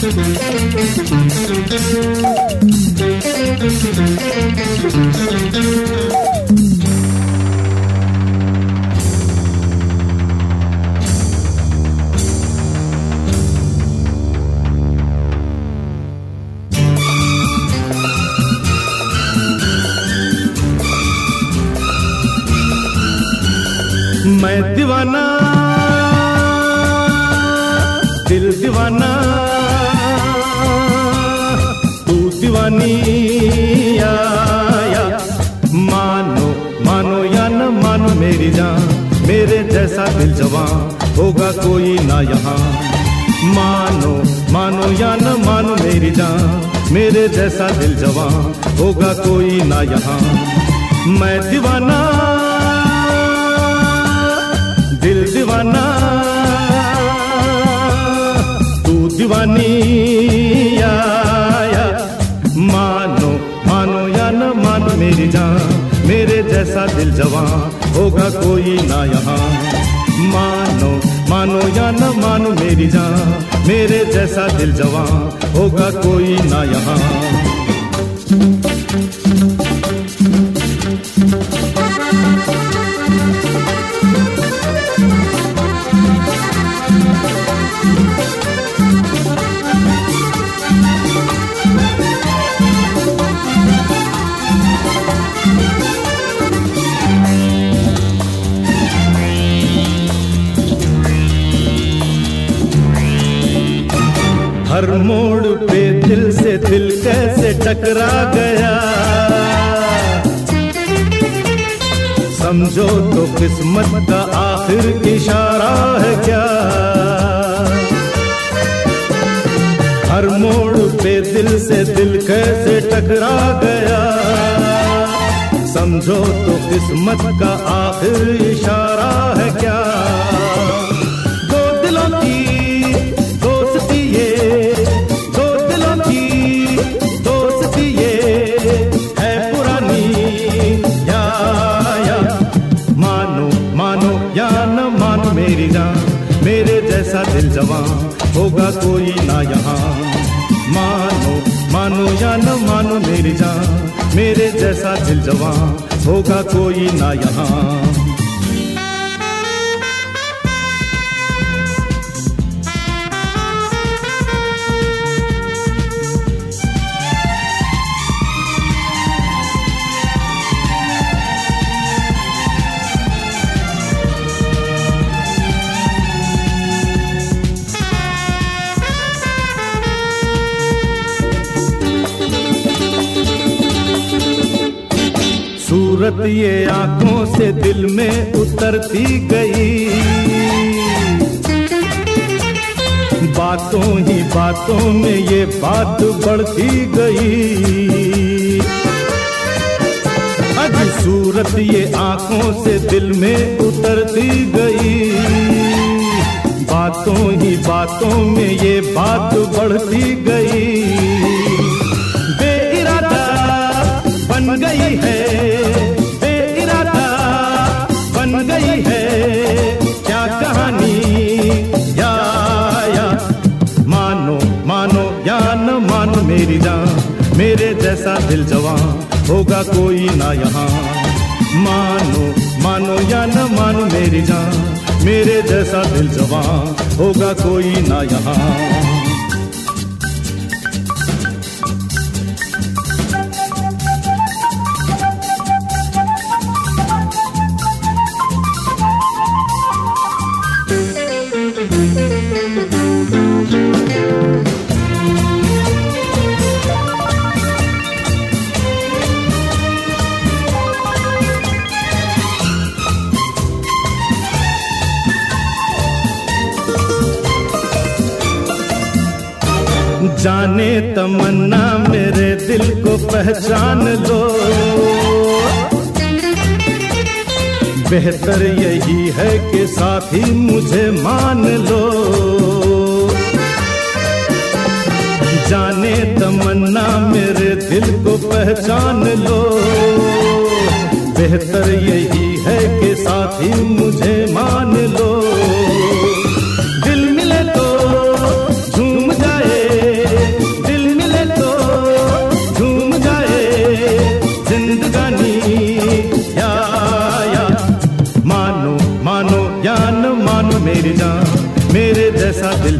मैं दीवाना, दिल दीवाना, तू दीवानी या मानो मानो या न मानो मेरी जान, मेरे जैसा दिल जवां होगा कोई ना यहाँ। मानो मानो या न मानो मेरी जान, मेरे जैसा दिल जवां होगा कोई ना यहाँ। मैं दीवाना, दिल दीवाना, तू दीवानी या मानो मानो या न मानो मेरी जान, मेरे जैसा दिल जवां होगा कोई ना यहाँ। मानो मानो या न मानो मेरी जान, मेरे जैसा दिल जवां होगा कोई ना यहाँ। हर मोड़ पे दिल से दिल कैसे टकरा गया, समझो तो किस्मत का आखिर इशारा है क्या। हर मोड़ पे दिल से दिल कैसे टकरा गया, समझो तो किस्मत का आखिर इशारा है क्या। दो दिलों की दोस्ती ये, दो दिलों की दोस्ती ये है पुरानी या मानो मानो या न मानो मेरी जान, मेरे जैसा दिल जवां होगा कोई ना यहाँ। मानो मानो या न मानो मेरी जान, मेरे जैसा दिल जवां होगा कोई ना यहाँ। सूरत ये आंखों से दिल में उतरती गई, बातों ही बातों में ये बात बढ़ती गई। आज सूरत ये आंखों से दिल में उतरती गई, बातों ही बातों में ये बात बढ़ती गई। बेइरादा बन गई है, बेइरादा बन गई है क्या कहानी या मानो मानो या न मानो मेरी जान, मेरे जैसा दिल जवां होगा कोई ना यहाँ। मानो मानो या न मानो मेरी जान, मेरे जैसा दिल जवां होगा कोई ना यहाँ। जाने तमन्ना मेरे दिल को पहचान लो, बेहतर यही है कि साथी मुझे मान लो। जाने तमन्ना मेरे दिल को पहचान लो, बेहतर यही है कि साथी मुझे मान लो। दिल मिले तो झूम जाए,